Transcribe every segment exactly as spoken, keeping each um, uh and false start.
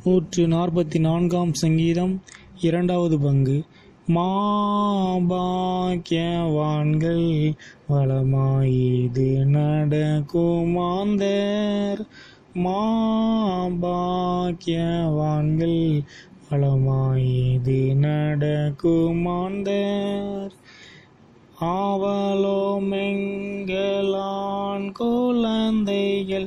நூற்று நாற்பத்தி நான்காம் சங்கீதம் இரண்டாவது பங்கு. மாபாக்கியவான்கள் வளமாயிது நடக்குமாந்தர். மாபாக்கியவான்கள் வளமாயிது நடக்குமாந்தர். ஆவலோமெங்களான் குழந்தைகள்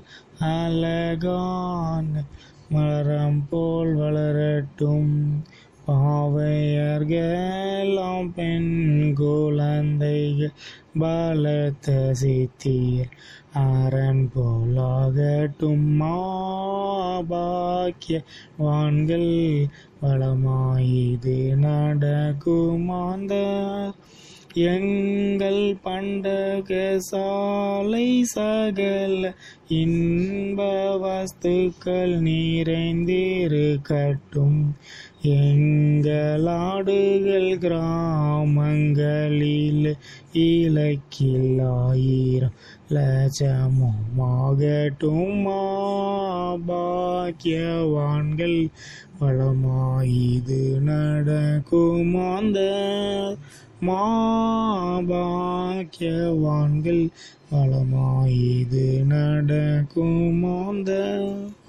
அழகான மரம் போல் வளரட்டும். பாவையர்களாம் பெண் குழந்தைகள் பலத்த சித்தியர் அரண் போலாகட்டும். மாபாக்கியவான்கள் வளமாயிது நடக்குமாந்தர். எங்கள் பண்டக சாலை சகல இன்ப வஸ்துக்கள் நிறைந்திருக்கட்டும். எங்களாடுகள் கிராமங்களில் இலக்கில்லாயிரம் லட்சமுமாகட்டும். மாபாக்கியவான்கள் வளமாயிது நடக்குமாந்தர். மாபாக்கியவான்கள் வளமாயிது நடக்குமாந்தர்.